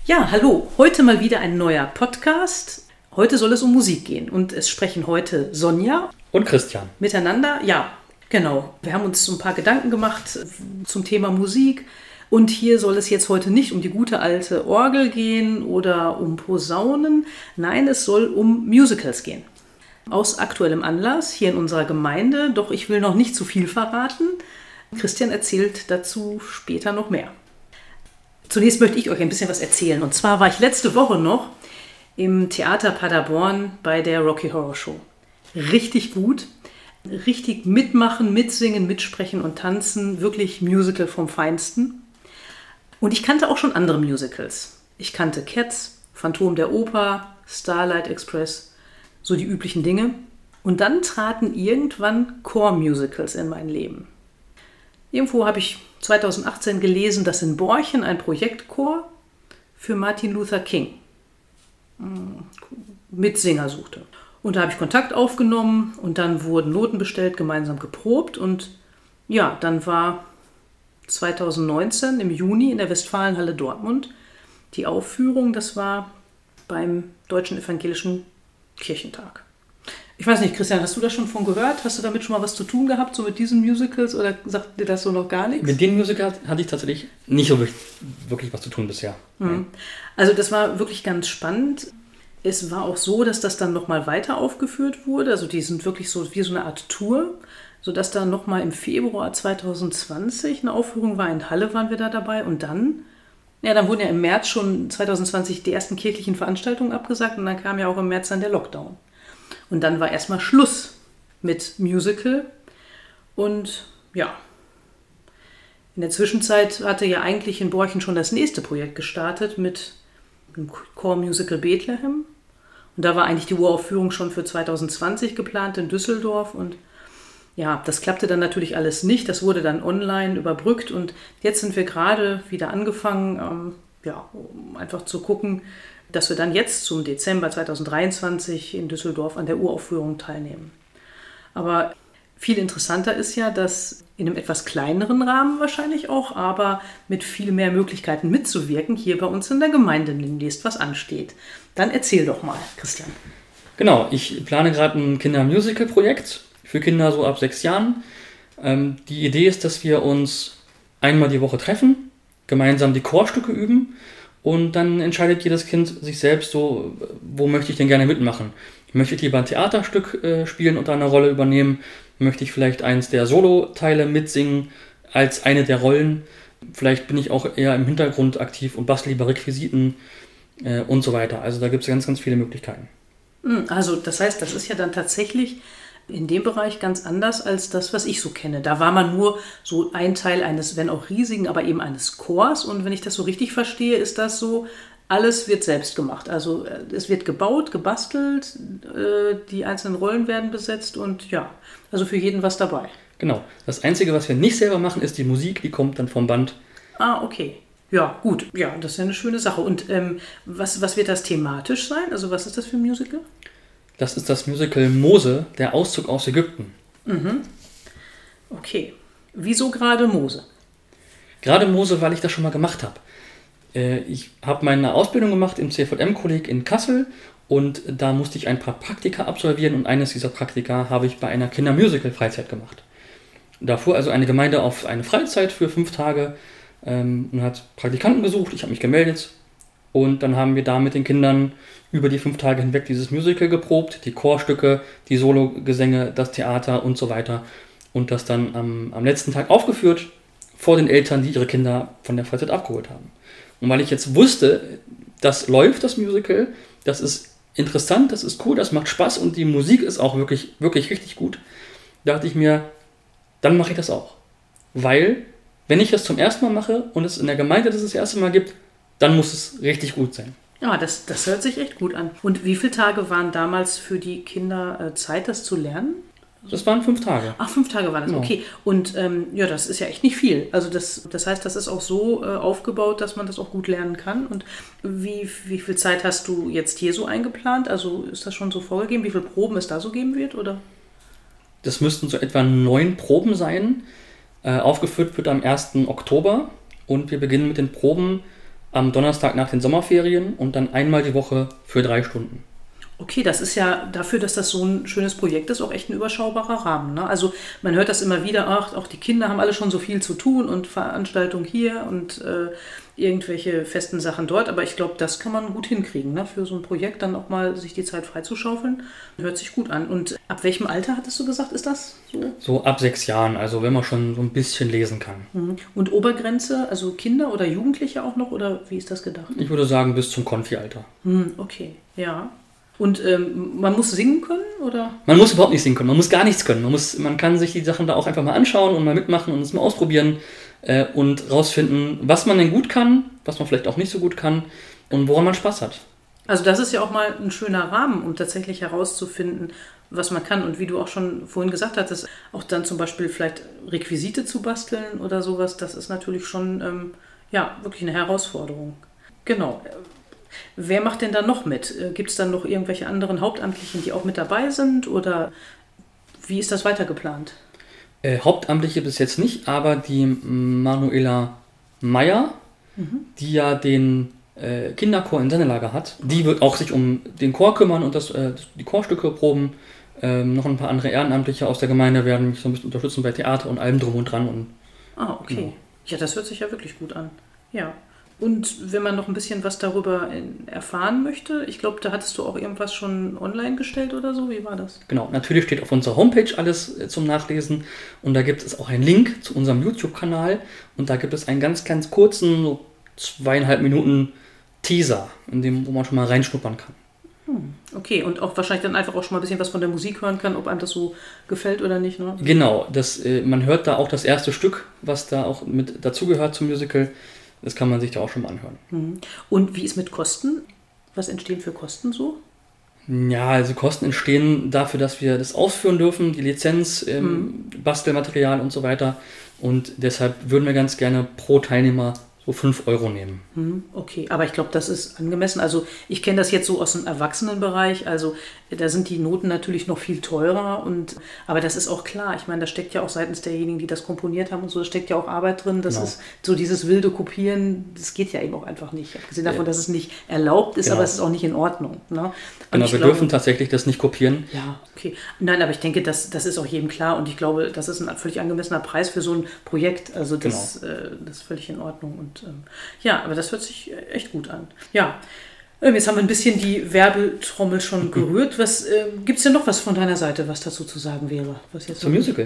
Ja, hallo. Heute mal wieder ein neuer Podcast. Heute soll es um Musik gehen und es sprechen heute Sonja und Christian miteinander. Ja, genau. Wir haben uns so ein paar Gedanken gemacht zum Thema Musik und hier soll es jetzt heute nicht um die gute alte Orgel gehen oder um Posaunen. Nein, es soll um Musicals gehen. Aus aktuellem Anlass hier in unserer Gemeinde, doch ich will noch nicht zu viel verraten. Christian erzählt dazu später noch mehr. Zunächst möchte ich euch ein bisschen was erzählen. Und zwar war ich letzte Woche noch im Theater Paderborn bei der Rocky Horror Show. Richtig gut. Richtig mitmachen, mitsingen, mitsprechen und tanzen. Wirklich Musical vom Feinsten. Und ich kannte auch schon andere Musicals. Ich kannte Cats, Phantom der Oper, Starlight Express, so die üblichen Dinge. Und dann traten irgendwann Chor-Musicals in mein Leben. Irgendwo habe ich 2018 gelesen, dass in Borchen ein Projektchor für Martin Luther King Mitsinger suchte. Und da habe ich Kontakt aufgenommen und dann wurden Noten bestellt, gemeinsam geprobt. Und ja, dann war 2019 im Juni in der Westfalenhalle Dortmund die Aufführung. Das war beim Deutschen Evangelischen Kirchentag. Ich weiß nicht, Christian, hast du das schon von gehört? Hast du damit schon mal was zu tun gehabt, so mit diesen Musicals, oder sagt dir das so noch gar nichts? Mit den Musicals hatte ich tatsächlich nicht so wirklich was zu tun bisher. Mhm. Also das war wirklich ganz spannend. Es war auch so, dass das dann nochmal weiter aufgeführt wurde. Also die sind wirklich so wie so eine Art Tour, sodass dann nochmal im Februar 2020 eine Aufführung war. In Halle waren wir da dabei. Und dann wurden ja im März schon 2020 die ersten kirchlichen Veranstaltungen abgesagt. Und dann kam ja auch im März dann der Lockdown. Und dann war erstmal Schluss mit Musical. Und ja, in der Zwischenzeit hatte ja eigentlich in Borchen schon das nächste Projekt gestartet mit dem Chormusical Bethlehem. Und da war eigentlich die Uraufführung schon für 2020 geplant in Düsseldorf. Und ja, das klappte dann natürlich alles nicht. Das wurde dann online überbrückt. Und jetzt sind wir gerade wieder angefangen, um einfach zu gucken, dass wir dann jetzt zum Dezember 2023 in Düsseldorf an der Uraufführung teilnehmen. Aber viel interessanter ist ja, dass in einem etwas kleineren Rahmen wahrscheinlich auch, aber mit viel mehr Möglichkeiten mitzuwirken, hier bei uns in der Gemeinde demnächst was ansteht. Dann erzähl doch mal, Christian. Genau, ich plane gerade ein Kindermusical-Projekt für Kinder so ab 6 Jahren. Die Idee ist, dass wir uns einmal die Woche treffen, gemeinsam die Chorstücke üben. Und dann entscheidet jedes Kind sich selbst so, wo möchte ich denn gerne mitmachen? Möchte ich lieber ein Theaterstück spielen und da eine Rolle übernehmen? Möchte ich vielleicht eins der Solo-Teile mitsingen als eine der Rollen? Vielleicht bin ich auch eher im Hintergrund aktiv und bastle lieber Requisiten und so weiter. Also da gibt es ganz, ganz viele Möglichkeiten. Also das heißt, das ist ja dann tatsächlich in dem Bereich ganz anders als das, was ich so kenne. Da war man nur so ein Teil eines, wenn auch riesigen, aber eben eines Chors. Und wenn ich das so richtig verstehe, ist das so, alles wird selbst gemacht. Also es wird gebaut, gebastelt, die einzelnen Rollen werden besetzt und ja, also für jeden was dabei. Genau. Das Einzige, was wir nicht selber machen, ist die Musik, die kommt dann vom Band. Ah, okay. Ja, gut. Ja, das ist ja eine schöne Sache. Und was wird das thematisch sein? Also was ist das für ein Musical? Das ist das Musical Mose, der Auszug aus Ägypten. Mhm. Okay. Wieso gerade Mose? Gerade Mose, weil ich das schon mal gemacht habe. Ich habe meine Ausbildung gemacht im CVM-Kolleg in Kassel und da musste ich ein paar Praktika absolvieren und eines dieser Praktika habe ich bei einer Kindermusical-Freizeit gemacht. Da fuhr also eine Gemeinde auf eine Freizeit für 5 Tage und hat Praktikanten gesucht. Ich habe mich gemeldet und dann haben wir da mit den Kindern über die 5 Tage hinweg dieses Musical geprobt, die Chorstücke, die Sologesänge, das Theater und so weiter und das dann am letzten Tag aufgeführt vor den Eltern, die ihre Kinder von der Freizeit abgeholt haben. Und weil ich jetzt wusste, das läuft, das Musical, das ist interessant, das ist cool, das macht Spaß und die Musik ist auch wirklich, wirklich richtig gut, dachte ich mir, dann mache ich das auch. Weil, wenn ich das zum ersten Mal mache und es in der Gemeinde das erste Mal gibt, dann muss es richtig gut sein. Ja, das hört sich echt gut an. Und wie viele Tage waren damals für die Kinder Zeit, das zu lernen? Das waren 5 Tage. Ach, 5 Tage waren das, genau. Okay. Und das ist ja echt nicht viel. Also das heißt, das ist auch so aufgebaut, dass man das auch gut lernen kann. Und wie viel Zeit hast du jetzt hier so eingeplant? Also ist das schon so vorgegeben, wie viele Proben es da so geben wird, oder? Das müssten so etwa 9 Proben sein. Aufgeführt wird am 1. Oktober und wir beginnen mit den Proben am Donnerstag nach den Sommerferien und dann einmal die Woche für 3 Stunden. Okay, das ist ja dafür, dass das so ein schönes Projekt ist, auch echt ein überschaubarer Rahmen. Ne? Also man hört das immer wieder, ach, auch die Kinder haben alle schon so viel zu tun und Veranstaltungen hier und irgendwelche festen Sachen dort. Aber ich glaube, das kann man gut hinkriegen, ne? Für so ein Projekt dann auch mal sich die Zeit freizuschaufeln. Hört sich gut an. Und ab welchem Alter, hattest du gesagt, ist das so? So ab 6 Jahren, also wenn man schon so ein bisschen lesen kann. Mhm. Und Obergrenze, also Kinder oder Jugendliche auch noch? Oder wie ist das gedacht? Ich würde sagen bis zum Konfi-Alter. Okay, ja. Und man muss singen können, oder? Man muss überhaupt nicht singen können, man muss gar nichts können. Man kann sich die Sachen da auch einfach mal anschauen und mal mitmachen und es mal ausprobieren und rausfinden, was man denn gut kann, was man vielleicht auch nicht so gut kann und woran man Spaß hat. Also das ist ja auch mal ein schöner Rahmen, um tatsächlich herauszufinden, was man kann. Und wie du auch schon vorhin gesagt hattest, auch dann zum Beispiel vielleicht Requisite zu basteln oder sowas, das ist natürlich schon wirklich eine Herausforderung. Genau. Wer macht denn da noch mit? Gibt es dann noch irgendwelche anderen Hauptamtlichen, die auch mit dabei sind? Oder wie ist das weiter geplant? Hauptamtliche bis jetzt nicht, aber die Manuela Meyer, die ja den Kinderchor in Sennelager hat, die wird auch sich um den Chor kümmern und die Chorstücke proben. Noch ein paar andere Ehrenamtliche aus der Gemeinde werden mich so ein bisschen unterstützen bei Theater und allem drum und dran. Okay. Genau. Ja, das hört sich ja wirklich gut an. Ja. Und wenn man noch ein bisschen was darüber erfahren möchte, ich glaube, da hattest du auch irgendwas schon online gestellt oder so. Wie war das? Genau, natürlich steht auf unserer Homepage alles zum Nachlesen und da gibt es auch einen Link zu unserem YouTube-Kanal und da gibt es einen ganz, ganz kurzen, so 2,5 Minuten Teaser, wo man schon mal reinschnuppern kann. Okay, und auch wahrscheinlich dann einfach auch schon mal ein bisschen was von der Musik hören kann, ob einem das so gefällt oder nicht, ne? Genau, man hört da auch das erste Stück, was da auch mit dazugehört zum Musical. Das kann man sich da auch schon mal anhören. Und wie ist mit Kosten? Was entstehen für Kosten so? Ja, also Kosten entstehen dafür, dass wir das ausführen dürfen, die Lizenz, Bastelmaterial und so weiter. Und deshalb würden wir ganz gerne pro Teilnehmer so 5 Euro nehmen. Okay, aber ich glaube, das ist angemessen. Also ich kenne das jetzt so aus dem Erwachsenenbereich. Also da sind die Noten natürlich noch viel teurer. Aber das ist auch klar. Ich meine, da steckt ja auch seitens derjenigen, die das komponiert haben und so, da steckt ja auch Arbeit drin. Das ist so dieses wilde Kopieren, das geht ja eben auch einfach nicht. Abgesehen davon, dass es nicht erlaubt ist, aber es ist auch nicht in Ordnung. Ne? Genau, wir dürfen tatsächlich das nicht kopieren. Ja, okay. Nein, aber ich denke, das ist auch jedem klar. Und ich glaube, das ist ein völlig angemessener Preis für so ein Projekt. Also das ist völlig in Ordnung. Und aber das hört sich echt gut an. Ja, jetzt haben wir ein bisschen die Werbetrommel schon gerührt. Gibt es denn noch was von deiner Seite, was dazu zu sagen wäre? Was jetzt zum Musical?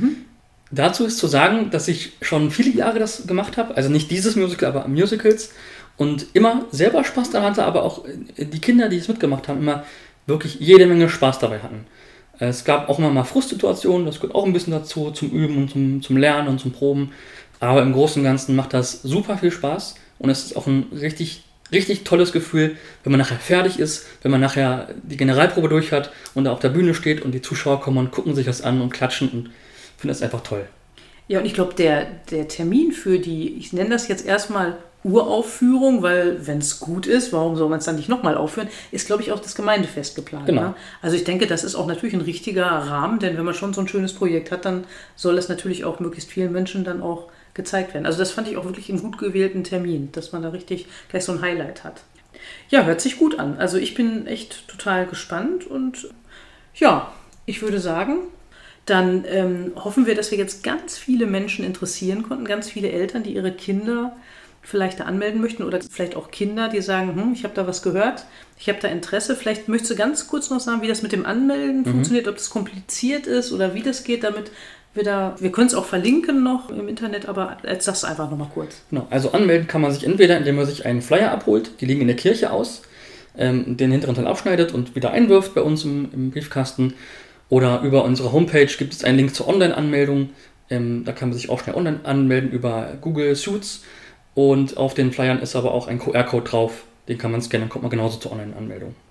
Dazu ist zu sagen, dass ich schon viele Jahre das gemacht habe. Also nicht dieses Musical, aber Musicals. Und immer selber Spaß daran hatte, aber auch die Kinder, die es mitgemacht haben, immer wirklich jede Menge Spaß dabei hatten. Es gab auch immer mal Frustsituationen, das gehört auch ein bisschen dazu, zum Üben und zum Lernen und zum Proben. Aber im Großen und Ganzen macht das super viel Spaß und es ist auch ein richtig, richtig tolles Gefühl, wenn man nachher fertig ist, wenn man nachher die Generalprobe durch hat und da auf der Bühne steht und die Zuschauer kommen und gucken sich das an und klatschen und finden das einfach toll. Ja, und ich glaube, der Termin für die, ich nenne das jetzt erstmal Uraufführung, weil wenn es gut ist, warum soll man es dann nicht nochmal aufführen, ist, glaube ich, auch das Gemeindefest geplant. Genau. Ne? Also ich denke, das ist auch natürlich ein richtiger Rahmen, denn wenn man schon so ein schönes Projekt hat, dann soll es natürlich auch möglichst vielen Menschen dann auch gezeigt werden. Also das fand ich auch wirklich einen gut gewählten Termin, dass man da richtig gleich so ein Highlight hat. Ja, hört sich gut an. Also ich bin echt total gespannt und ja, ich würde sagen, dann hoffen wir, dass wir jetzt ganz viele Menschen interessieren konnten, ganz viele Eltern, die ihre Kinder vielleicht da anmelden möchten oder vielleicht auch Kinder, die sagen, ich habe da was gehört, ich habe da Interesse. Vielleicht möchtest du ganz kurz noch sagen, wie das mit dem Anmelden funktioniert, ob das kompliziert ist oder wie das geht, damit wir können es auch verlinken noch im Internet, aber jetzt sag's einfach nochmal kurz. Genau, also anmelden kann man sich entweder, indem man sich einen Flyer abholt, die liegen in der Kirche aus, den hinteren Teil abschneidet und wieder einwirft bei uns im Briefkasten. Oder über unsere Homepage gibt es einen Link zur Online-Anmeldung. Da kann man sich auch schnell online anmelden über Google Suits. Und auf den Flyern ist aber auch ein QR-Code drauf. Den kann man scannen, dann kommt man genauso zur Online-Anmeldung.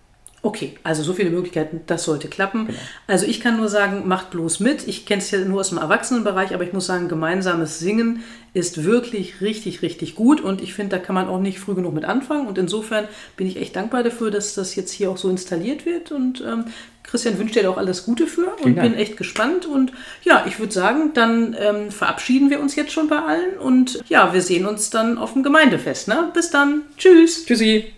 Okay, also so viele Möglichkeiten, das sollte klappen. Genau. Also ich kann nur sagen, macht bloß mit. Ich kenne es ja nur aus dem Erwachsenenbereich, aber ich muss sagen, gemeinsames Singen ist wirklich richtig, richtig gut und ich finde, da kann man auch nicht früh genug mit anfangen und insofern bin ich echt dankbar dafür, dass das jetzt hier auch so installiert wird und Christian wünscht dir da auch alles Gute für und bin echt gespannt und ja, ich würde sagen, dann verabschieden wir uns jetzt schon bei allen und ja, wir sehen uns dann auf dem Gemeindefest. Ne? Bis dann, tschüss. Tschüssi.